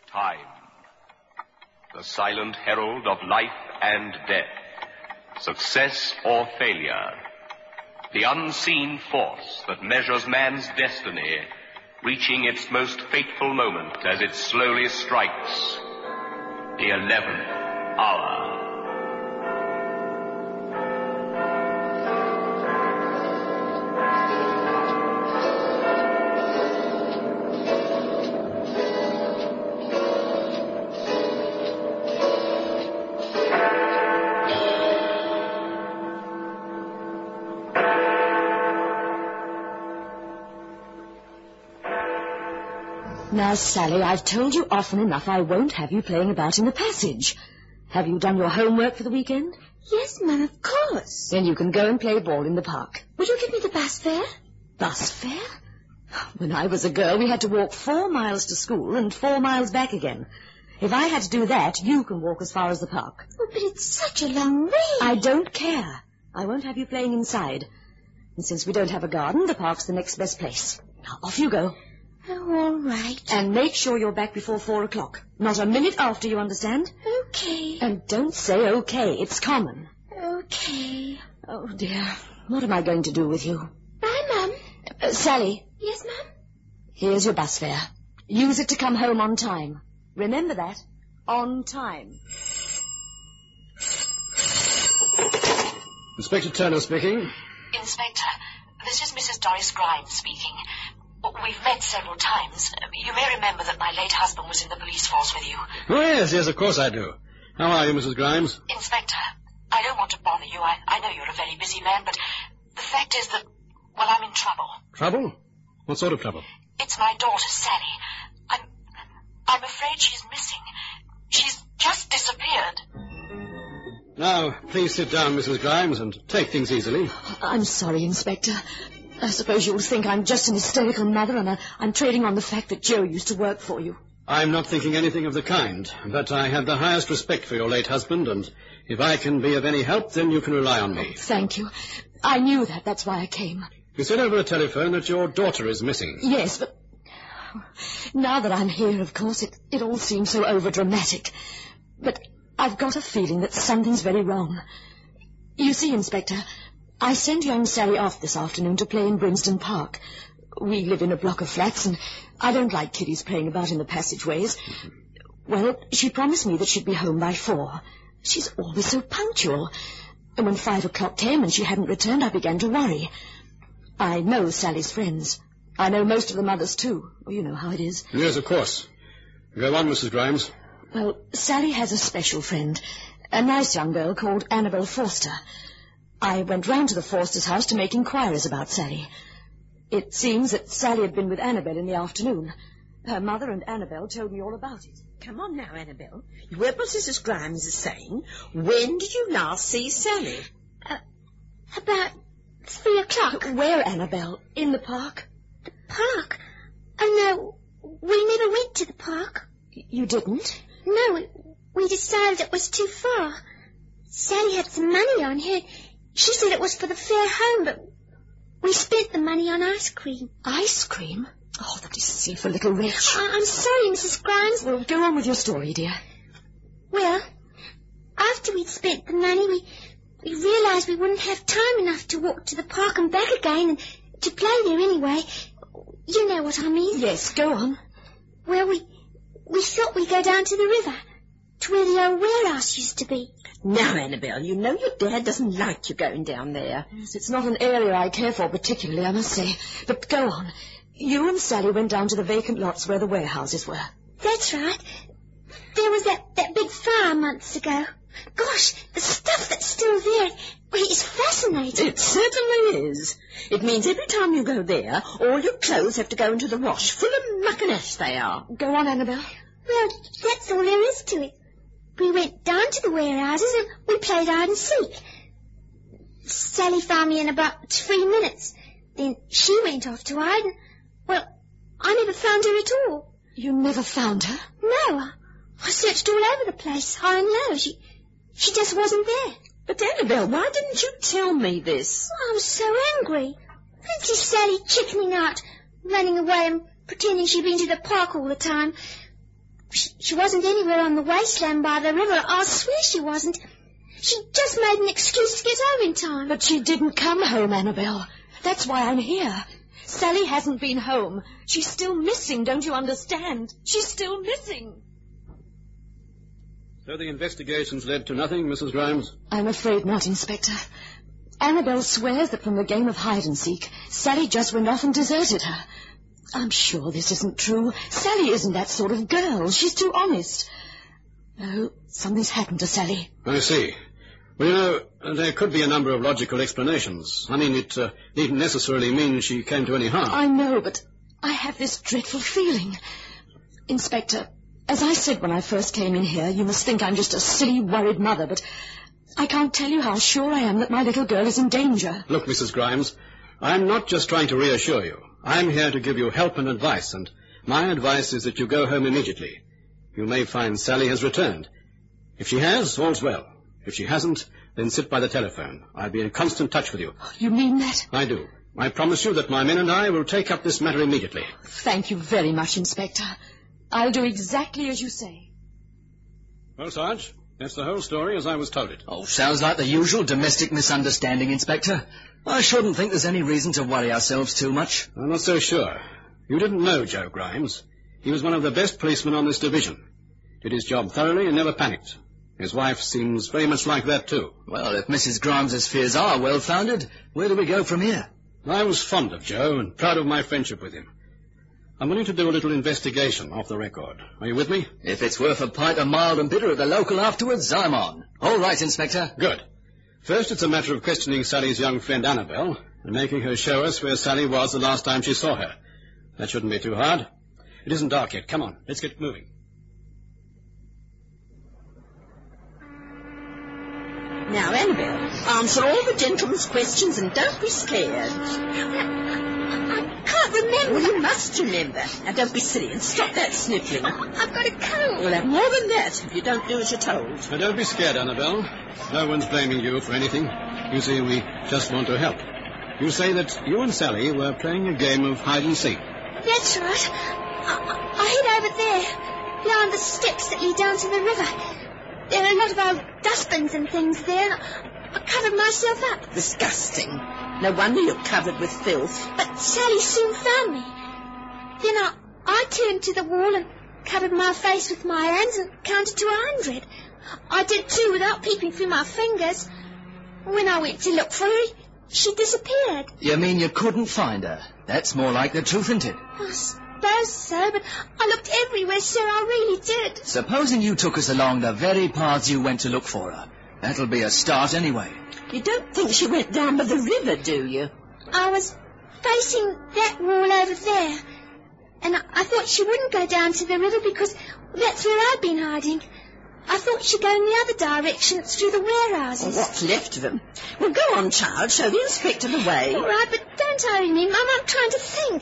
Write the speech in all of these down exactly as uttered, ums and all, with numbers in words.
Time, the silent herald of life and death, success or failure, the unseen force that measures man's destiny, reaching its most fateful moment as it slowly strikes the eleventh hour. Now, Sally, I've told you often enough I won't have you playing about in the passage. Have you done your homework for the weekend? Yes, Mum, of course. Then you can go and play ball in the park. Will you give me the bus fare? Bus fare? When I was a girl, we had to walk four miles to school and four miles back again. If I had to do that, you can walk as far as the park. Oh, but it's such a long way. I don't care. I won't have you playing inside. And since we don't have a garden, the park's the next best place. Now, off you go. Oh, all right. And make sure you're back before four o'clock. Not a minute after, you understand? Okay. And don't say okay. It's common. Okay. Oh, dear. What am I going to do with you? Bye, Mum. Uh, Sally. Yes, Mum? Here's your bus fare. Use it to come home on time. Remember that. On time. Inspector Turner speaking. Inspector, this is Missus Doris Grimes speaking. We've met several times. You may remember that my late husband was in the police force with you. Oh, yes, yes, of course I do. How are you, Missus Grimes? Inspector, I don't want to bother you. I, I know you're a very busy man, but the fact is that, well, I'm in trouble. Trouble? What sort of trouble? It's my daughter, Sally. I'm, I'm afraid she's missing. She's just disappeared. Now, please sit down, Missus Grimes, and take things easily. I'm sorry, Inspector. I suppose you'll think I'm just an hysterical mother, and I, I'm trading on the fact that Joe used to work for you. I'm not thinking anything of the kind, but I have the highest respect for your late husband, and if I can be of any help, then you can rely on me. Oh, thank you. I knew that. That's why I came. You said over the telephone that your daughter is missing. Yes, but now that I'm here, of course, it, it all seems so overdramatic. But I've got a feeling that something's very wrong. You see, Inspector, I sent young Sally off this afternoon to play in Brimston Park. We live in a block of flats, and I don't like kiddies playing about in the passageways. Well, she promised me that she'd be home by four. She's always so punctual. And when five o'clock came and she hadn't returned, I began to worry. I know Sally's friends. I know most of the mothers, too. Well, you know how it is. Yes, of course. Go on, Missus Grimes. Well, Sally has a special friend, a nice young girl called Annabel Forster. I went round to the Forsters' house to make inquiries about Sally. It seems that Sally had been with Annabel in the afternoon. Her mother and Annabel told me all about it. Come on now, Annabel. You heard what Missus Grimes is saying. When did you last see Sally? Uh, about three o'clock. Where, Annabel? In the park? The park? Oh, no, we never went to the park. You didn't? No, we, we decided it was too far. Sally had some money on her. She said it was for the fare home, but we spent the money on ice cream. Ice cream? Oh, the deceitful little wretch. I- I'm sorry, Missus Grimes. Well, go on with your story, dear. Well, after we'd spent the money, we, we realised we wouldn't have time enough to walk to the park and back again and to play there anyway. You know what I mean. Yes, go on. Well, we, we thought we'd go down to the river, to where the old warehouse used to be. Now, Annabel, you know your dad doesn't like you going down there. Yes, it's not an area I care for particularly, I must say. But go on. You and Sally went down to the vacant lots where the warehouses were. That's right. There was that, that big fire months ago. Gosh, the stuff that's still there, well, it's fascinating. It certainly is. It means every time you go there, all your clothes have to go into the wash. Full of muck and ash they are. Go on, Annabel. Well, that's all there is to it. We went down to the warehouses and we played hide and seek. Sally found me in about three minutes. Then she went off to hide and, well, I never found her at all. You never found her? No, I, I searched all over the place, high and low. She, she just wasn't there. But, Annabel, why didn't you tell me this? Oh, I was so angry. Fancy Sally chickening out, running away and pretending she'd been to the park all the time. She, she wasn't anywhere on the wasteland by the river. I'll swear she wasn't. She just made an excuse to get home in time. But she didn't come home, Annabelle. That's why I'm here. Sally hasn't been home. She's still missing, don't you understand? She's still missing. So the investigations led to nothing, Missus Grimes? I'm afraid not, Inspector. Annabelle swears that from the game of hide-and-seek, Sally just went off and deserted her. I'm sure this isn't true. Sally isn't that sort of girl. She's too honest. No, something's happened to Sally. I see. Well, you know, there could be a number of logical explanations. I mean, it uh, needn't necessarily mean she came to any harm. I know, but I have this dreadful feeling. Inspector, as I said when I first came in here, you must think I'm just a silly, worried mother, but I can't tell you how sure I am that my little girl is in danger. Look, Missus Grimes, I'm not just trying to reassure you. I'm here to give you help and advice, and my advice is that you go home immediately. You may find Sally has returned. If she has, all's well. If she hasn't, then sit by the telephone. I'll be in constant touch with you. You mean that? I do. I promise you that my men and I will take up this matter immediately. Thank you very much, Inspector. I'll do exactly as you say. Well, Sarge, that's the whole story as I was told it. Oh, sounds like the usual domestic misunderstanding, Inspector. I shouldn't think there's any reason to worry ourselves too much. I'm not so sure. You didn't know Joe Grimes. He was one of the best policemen on this division. Did his job thoroughly and never panicked. His wife seems very much like that, too. Well, if Missus Grimes's fears are well-founded, where do we go from here? I was fond of Joe and proud of my friendship with him. I'm willing to do a little investigation off the record. Are you with me? If it's worth a pint of mild and bitter at the local afterwards, I'm on. All right, Inspector. Good. First, it's a matter of questioning Sally's young friend Annabelle and making her show us where Sally was the last time she saw her. That shouldn't be too hard. It isn't dark yet. Come on, let's get moving. Now, Annabelle, answer all the gentlemen's questions and don't be scared. I can't remember. Well, you must remember. Now, don't be silly and stop that sniffling. I've got a cold. You'll have more than that if you don't do as you're told. Now, don't be scared, Annabelle. No one's blaming you for anything. You see, we just want to help. You say that you and Sally were playing a game of hide-and-seek. That's right. I, I hid over there, behind the steps that lead down to the river. There are a lot of old dustbins and things there, and I, I covered myself up. Disgusting. No wonder you're covered with filth. But Sally soon found me. Then I, I turned to the wall and covered my face with my hands and counted to a hundred. I did too without peeping through my fingers. When I went to look for her, she disappeared. You mean you couldn't find her? That's more like the truth, isn't it? I suppose so, but I looked everywhere, sir, I really did. Supposing you took us along the very paths you went to look for her. That'll be a start anyway. You don't think she went down by the river, do you? I was facing that wall over there, and I, I thought she wouldn't go down to the river because that's where I'd been hiding. I thought she'd go in the other direction through the warehouses. Well, what's left of them? Well, go on, child. Show the inspector the way. All right, but don't hurry me, Mum. I'm trying to think.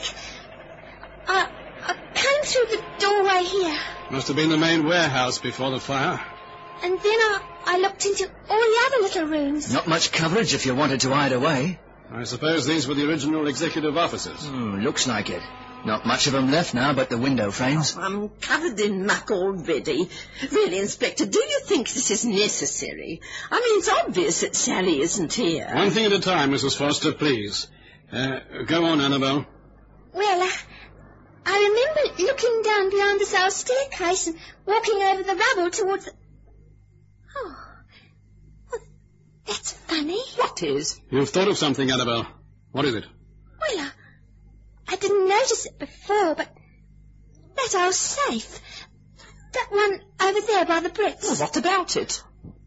I, I came through the doorway here. Must have been the main warehouse before the fire. And then I, I looked into all the other little rooms. Not much coverage if you wanted to hide away. I suppose these were the original executive offices. Hmm, looks like it. Not much of them left now but the window frames. Oh, I'm covered in muck already. Really, Inspector, do you think this is necessary? I mean, it's obvious that Sally isn't here. One thing at a time, Missus Foster, please. Uh, go on, Annabelle. Well, uh, I remember looking down behind this old staircase and walking over the rubble towards the... Oh, well, that's funny. What is? You've thought of something, Annabelle. What is it? Well, I, I didn't notice it before, but that old safe, that one over there by the bricks. Well, what about it?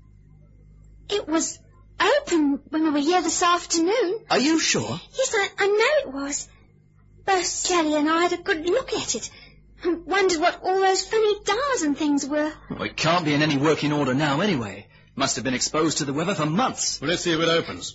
It was open when we were here this afternoon. Are you sure? Yes, I, I know it was. Both Sally and I had a good look at it and wondered what all those funny dials and things were. Well, it can't be in any working order now anyway. Must have been exposed to the weather for months. Well, let's see if it opens.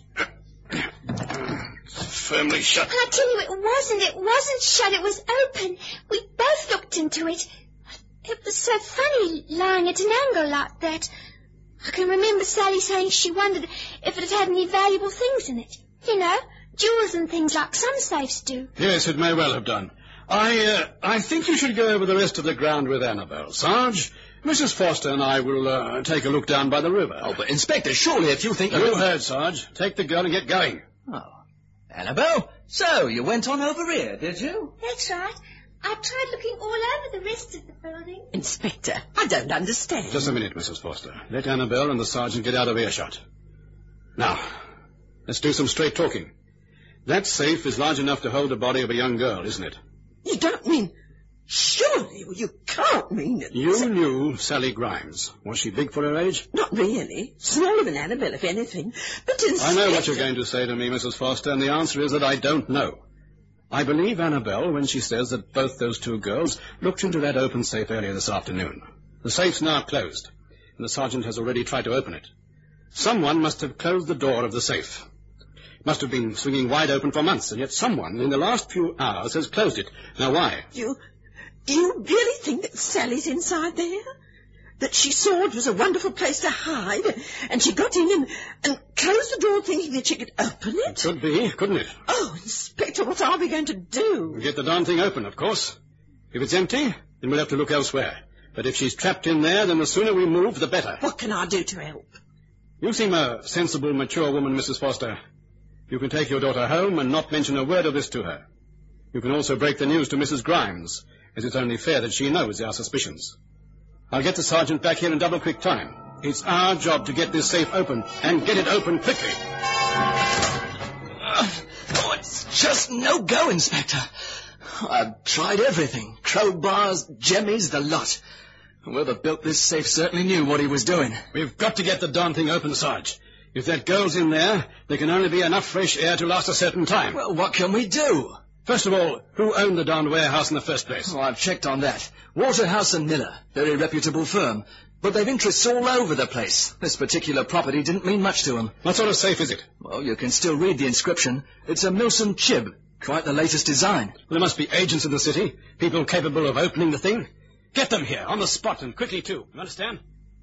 It's firmly shut. I tell you, it wasn't. It wasn't shut. It was open. We both looked into it. It was so funny lying at an angle like that. I can remember Sally saying she wondered if it had had any valuable things in it. You know, jewels and things like some safes do. Yes, it may well have done. I, uh, I think you should go over the rest of the ground with Annabelle, Sarge. Missus Foster and I will uh, take a look down by the river. Oh, but Inspector, surely if you think... You heard, Sarge. Take the girl and get going. Oh. Annabelle, so you went on over here, did you? That's right. I tried looking all over the rest of the building. Inspector, I don't understand. Just a minute, Missus Foster. Let Annabelle and the sergeant get out of earshot. Now, let's do some straight talking. That safe is large enough to hold the body of a young girl, isn't it? You don't mean... Surely you can't mean it. You knew Sally Grimes. Was she big for her age? Not really. Smaller than Annabelle, if anything. But Inspector... I know what you're going to say to me, Missus Foster, and the answer is that I don't know. I believe Annabelle when she says that both those two girls looked into that open safe earlier this afternoon. The safe's now closed, and the sergeant has already tried to open it. Someone must have closed the door of the safe. It must have been swinging wide open for months, and yet someone in the last few hours has closed it. Now, why? You... You really think that Sally's inside there? That she saw it was a wonderful place to hide, and she got in and, and closed the door thinking that she could open it? It could be, couldn't it? Oh, Inspector, what are we going to do? We'll get the darn thing open, of course. If it's empty, then we'll have to look elsewhere. But if she's trapped in there, then the sooner we move, the better. What can I do to help? You seem a sensible, mature woman, Missus Foster. You can take your daughter home and not mention a word of this to her. You can also break the news to Missus Grimes, as it's only fair that she knows our suspicions. I'll get the sergeant back here in double-quick time. It's our job to get this safe open, and get it open quickly. Uh, oh, it's just no go, Inspector. I've tried everything. Crowbars, jemmies, the lot. Whoever built this safe certainly knew what he was doing. We've got to get the darn thing open, Sarge. If that girl's in there, there can only be enough fresh air to last a certain time. Well, what can we do? First of all, who owned the darn warehouse in the first place? Oh, I've checked on that. Waterhouse and Miller. Very reputable firm. But they've interests all over the place. This particular property didn't mean much to them. What sort of safe is it? Well, you can still read the inscription. It's a Milsom Chib. Quite the latest design. Well, there must be agents in the city. People capable of opening the thing. Get them here, on the spot, and quickly, too. You understand?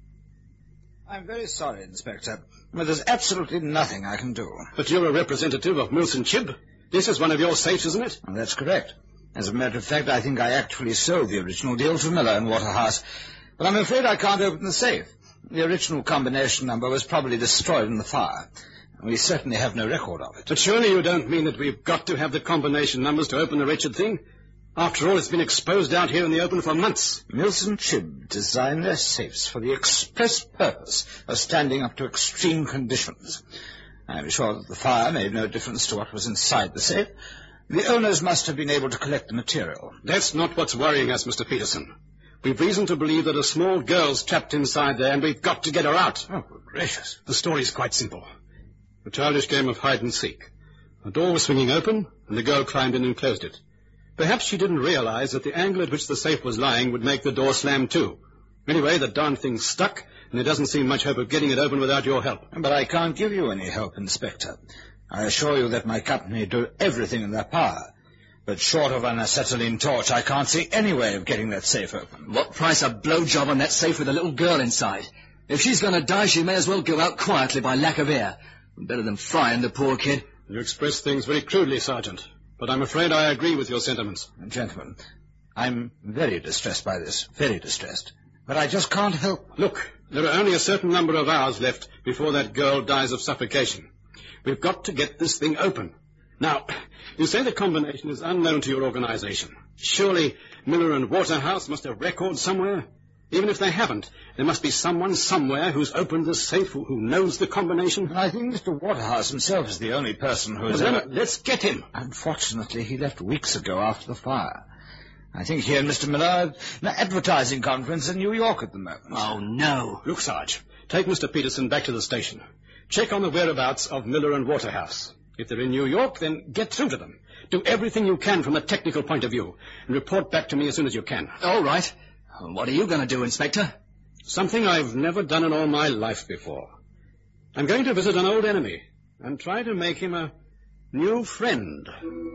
I'm very sorry, Inspector, but there's absolutely nothing I can do. But you're a representative of Milsom Chib. This is one of your safes, isn't it? Well, that's correct. As a matter of fact, I think I actually sold the original deal to Miller and Waterhouse. But I'm afraid I can't open the safe. The original combination number was probably destroyed in the fire. We certainly have no record of it. But surely you don't mean that we've got to have the combination numbers to open the wretched thing? After all, it's been exposed out here in the open for months. Milsom Chib designed their safes for the express purpose of standing up to extreme conditions. I'm sure that the fire made no difference to what was inside the safe. The owners must have been able to collect the material. That's not what's worrying us, Mister Peterson. We've reason to believe that a small girl's trapped inside there, and we've got to get her out. Oh, good gracious. The story's quite simple. A childish game of hide-and-seek. A door was swinging open, and the girl climbed in and closed it. Perhaps she didn't realize that the angle at which the safe was lying would make the door slam too. Anyway, the darn thing's stuck, and there doesn't seem much hope of getting it open without your help. But I can't give you any help, Inspector. I assure you that my company do everything in their power. But short of an acetylene torch, I can't see any way of getting that safe open. What price a blowjob on that safe with a little girl inside? If she's going to die, she may as well go out quietly by lack of air. Better than frying the poor kid. You express things very crudely, Sergeant. But I'm afraid I agree with your sentiments. Gentlemen, I'm very distressed by this, very distressed. But I just can't help. Look, there are only a certain number of hours left before that girl dies of suffocation. We've got to get this thing open. Now, you say the combination is unknown to your organization. Surely Miller and Waterhouse must have records somewhere? Even if they haven't, there must be someone somewhere who's opened the safe who, who knows the combination. I think Mister Waterhouse himself is the only person who has well, ever... Then, let's get him. Unfortunately, he left weeks ago after the fire. I think he and Mister Miller are at an advertising conference in New York at the moment. Oh, no. Look, Sarge, take Mister Peterson back to the station. Check on the whereabouts of Miller and Waterhouse. If they're in New York, then get through to them. Do everything you can from a technical point of view, and report back to me as soon as you can. All right. What are you going to do, Inspector? Something I've never done in all my life before. I'm going to visit an old enemy and try to make him a new friend.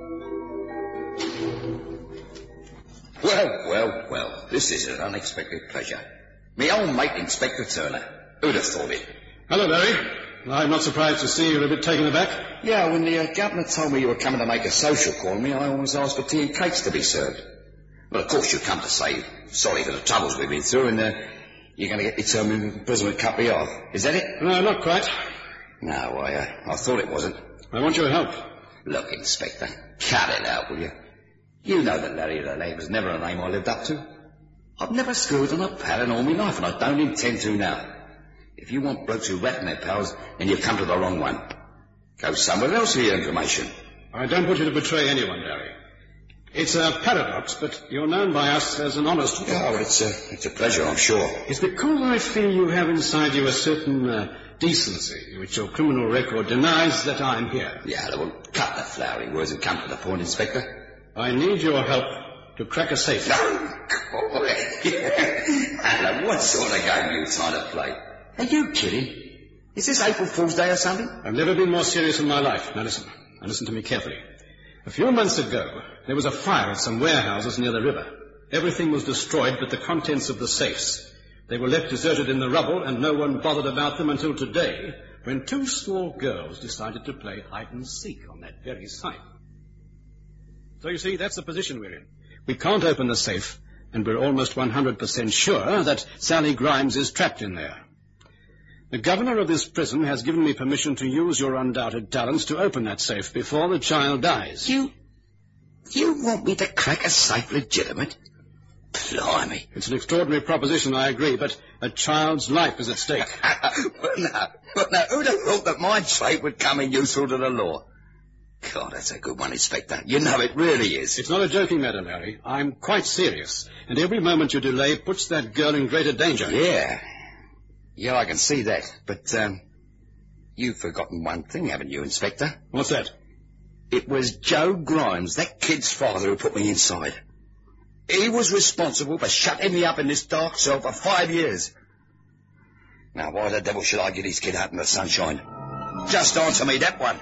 Well, well, well, this is an unexpected pleasure. Me old mate, Inspector Turner. Who'd have thought it? Hello, Larry. I'm not surprised to see you're a bit taken aback. Yeah, when the uh, governor told me you were coming to make a social call on me, I almost asked for tea and cakes to be served. Well, of course you come to say sorry for the troubles we've been through, and uh, you're going to get the term of imprisonment cut me off. Is that it? No, not quite. No, I, uh, I thought it wasn't. I want your help. Look, Inspector, cut it out, will you? You know that Larry the Leg was never a name I lived up to. I've never screwed on a pal in all my life, and I don't intend to now. If you want blokes who rat in their pals, then you've come to the wrong one. Go somewhere else for your information. I don't want you to betray anyone, Larry. It's a paradox, but you're known by us as an honest... Oh, well, it's a, it's a pleasure, I'm sure. It's because I feel you have inside you a certain uh, decency, which your criminal record denies that I'm here. Yeah, well, cut the flowery words and come to the point, Inspector. I need your help to crack a safe. Oh, boy. Alan, what sort of game are you trying to play? Are you kidding? Is this April Fool's Day or something? I've never been more serious in my life. Now listen. Now listen to me carefully. A few months ago, there was a fire at some warehouses near the river. Everything was destroyed but the contents of the safes. They were left deserted in the rubble, and no one bothered about them until today, when two small girls decided to play hide-and-seek on that very site. So you see, that's the position we're in. We can't open the safe, and we're almost one hundred percent sure that Sally Grimes is trapped in there. The governor of this prison has given me permission to use your undoubted talents to open that safe before the child dies. You... you want me to crack a safe legitimate? Blimey. It's an extraordinary proposition, I agree, but a child's life is at stake. But no, but no, who'd have thought that my trade would come in useful to the law? God, that's a good one, Inspector. You know it really is. It's not a joking matter, Larry. I'm quite serious, and every moment you delay puts that girl in greater danger. Yeah. Yeah, I can see that. But, um, you've forgotten one thing, haven't you, Inspector? What's that? It was Joe Grimes, that kid's father, who put me inside. He was responsible for shutting me up in this dark cell for five years. Now, why the devil should I get his kid out in the sunshine? Just answer me that one.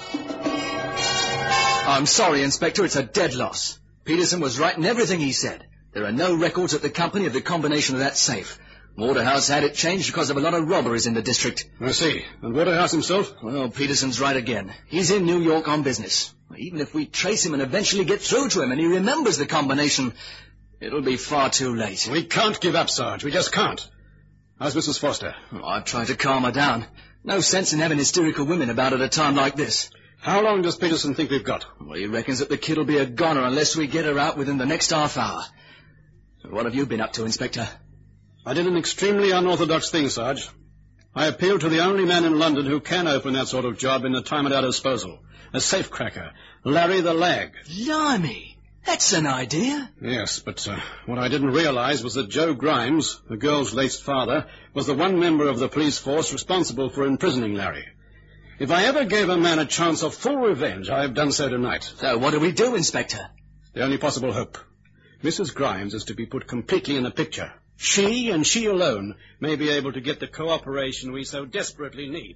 I'm sorry, Inspector, it's a dead loss. Peterson was right in everything he said. There are no records at the company of the combination of that safe. Waterhouse had it changed because of a lot of robberies in the district. I see. And Waterhouse himself? Well, Peterson's right again. He's in New York on business. Even if we trace him and eventually get through to him and he remembers the combination, it'll be far too late. We can't give up, Sarge. We just can't. How's Missus Foster? Oh, I've tried to calm her down. No sense in having hysterical women about at a time like this. How long does Peterson think we've got? Well, he reckons that the kid'll be a goner unless we get her out within the next half hour. What have you been up to, Inspector? I did an extremely unorthodox thing, Sarge. I appealed to the only man in London who can open that sort of job in the time at our disposal. A safecracker. Larry the Lag. Blimey! That's an idea. Yes, but uh, what I didn't realize was that Joe Grimes, the girl's late father, was the one member of the police force responsible for imprisoning Larry. If I ever gave a man a chance of full revenge, I have done so tonight. So what do we do, Inspector? The only possible hope. Missus Grimes is to be put completely in the picture. She, and she alone, may be able to get the cooperation we so desperately need.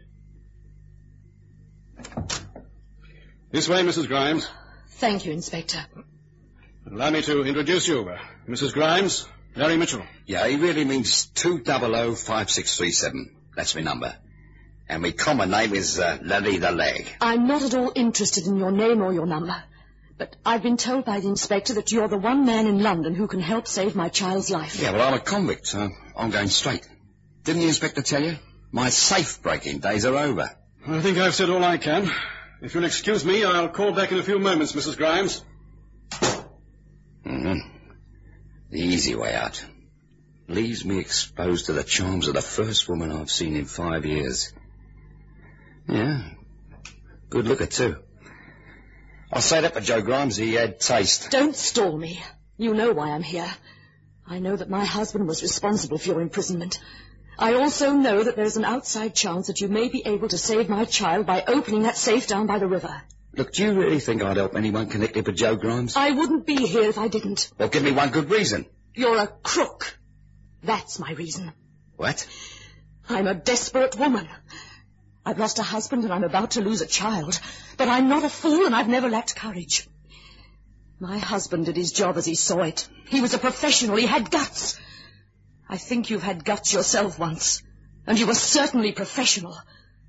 This way, Missus Grimes. Thank you, Inspector. Allow me to introduce you. Uh, Missus Grimes, Larry Mitchell. Yeah, he really means two double O five six three seven. That's my number. And my common name is uh, Larry the Leg. I'm not at all interested in your name or your number. But I've been told by the inspector that you're the one man in London who can help save my child's life. Yeah, well, I'm a convict, so I'm going straight. Didn't the inspector tell you? My safe-breaking days are over. I think I've said all I can. If you'll excuse me, I'll call back in a few moments, Missus Grimes. Mm-hmm. The easy way out. Leaves me exposed to the charms of the first woman I've seen in five years. Yeah, good looker, too. I'll say that for Joe Grimes, he had taste. Don't stall me. You know why I'm here. I know that my husband was responsible for your imprisonment. I also know that there's an outside chance that you may be able to save my child by opening that safe down by the river. Look, do you really think I'd help anyone connected with Joe Grimes? I wouldn't be here if I didn't. Well, give me one good reason. You're a crook. That's my reason. What? I'm a desperate woman. I've lost a husband and I'm about to lose a child. But I'm not a fool and I've never lacked courage. My husband did his job as he saw it. He was a professional. He had guts. I think you've had guts yourself once. And you were certainly professional.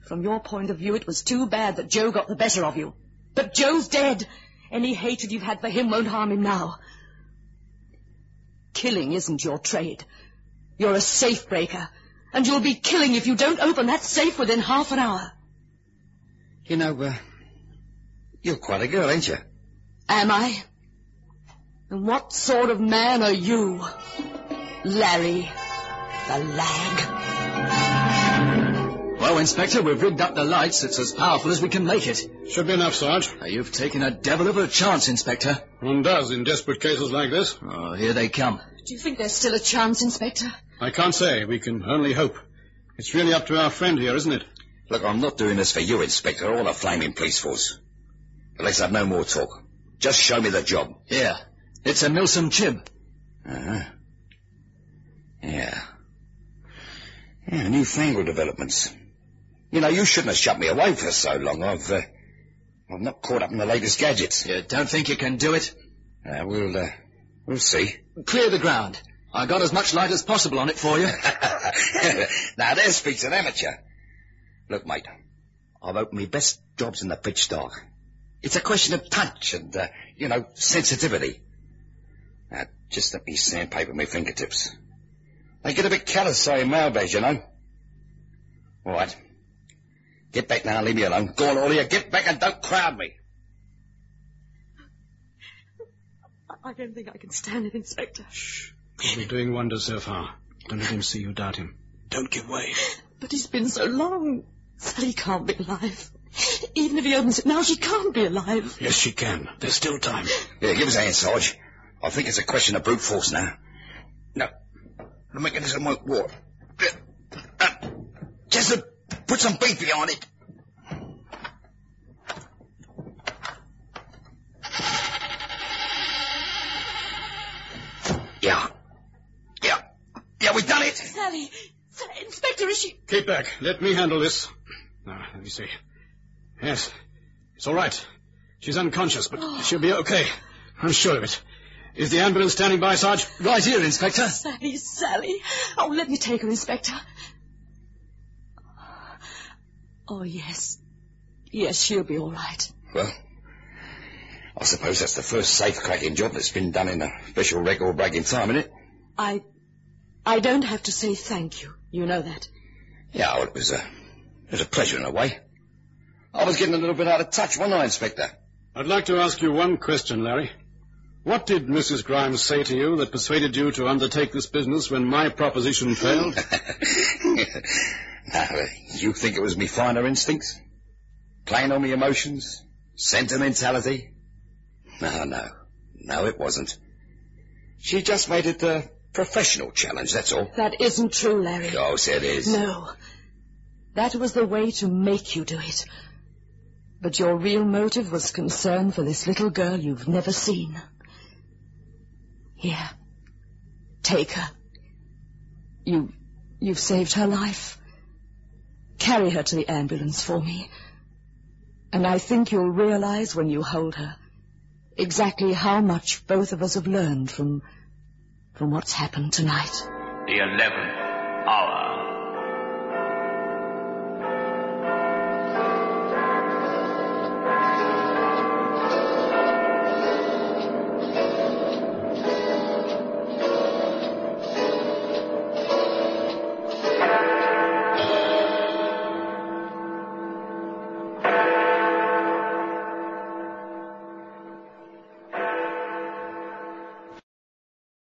From your point of view, it was too bad that Joe got the better of you. But Joe's dead. Any hatred you've had for him won't harm him now. Killing isn't your trade. You're a safe breaker, and you'll be killing if you don't open that safe within half an hour. You know, uh, you're quite a girl, ain't you? Am I? And what sort of man are you, Larry the Lag? Well, Inspector, we've rigged up the lights. It's as powerful as we can make it. Should be enough, Sarge. Now, you've taken a devil of a chance, Inspector. One does in desperate cases like this. Oh, here they come. Do you think there's still a chance, Inspector? I can't say. We can only hope. It's really up to our friend here, isn't it? Look, I'm not doing this for you, Inspector, or the flaming police force. But let's have no more talk. Just show me the job. Here. It's a Milsom Chib. Uh-huh. Yeah. Yeah, newfangled developments. You know, you shouldn't have shut me away for so long. I've, uh, I'm not caught up in the latest gadgets. You don't think you can do it? Uh, we'll, uh, we'll see. Clear the ground. I got as much light as possible on it for you. Now, there speaks an amateur. Look, mate, I've opened my best jobs in the pitch dark. It's a question of touch and, uh, you know, sensitivity. Now, just let me sandpaper my fingertips. They get a bit callous saying mailbags, you know. All right. Get back now and leave me alone. Go on, all of you. Get back and don't crowd me. I don't think I can stand it, Inspector. Shh. You'll be doing wonders so far. Don't let him see you doubt him. Don't give way. But he's been so long. Sally can't be alive. Even if he opens it now, she can't be alive. Yes, she can. There's still time. Yeah, give us a hand, Sarge. I think it's a question of brute force now. No. The mechanism won't work. Uh, just uh, put some beef behind it. Yeah. Yeah. Yeah, we've done it. Sally. Sally, Inspector, is she... Keep back. Let me handle this. Now, let me see. Yes. It's all right. She's unconscious, but oh. she'll be okay. I'm sure of it. Is the ambulance standing by, Sarge? Right here, Inspector. Sally, Sally. Oh, let me take her, Inspector. Oh, yes. Yes, she'll be all right. Well, I suppose that's the first safe-cracking job that's been done in a special record-breaking time, isn't it? I... I don't have to say thank you. You know that. Yeah, well, it was a... It was a pleasure in a way. I was getting a little bit out of touch, wasn't I, Inspector? I'd like to ask you one question, Larry. What did Missus Grimes say to you that persuaded you to undertake this business when my proposition failed? Now, uh, you think it was me finer instincts? Playing on me emotions? Sentimentality? No, no. No, it wasn't. She just made it a professional challenge, that's all. That isn't true, Larry. Of course it is. No. That was the way to make you do it. But your real motive was concern for this little girl you've never seen. Here. Take her. You... you've saved her life. Carry her to the ambulance for me. And I think you'll realize when you hold her exactly how much both of us have learned from... from what's happened tonight. The eleventh hour.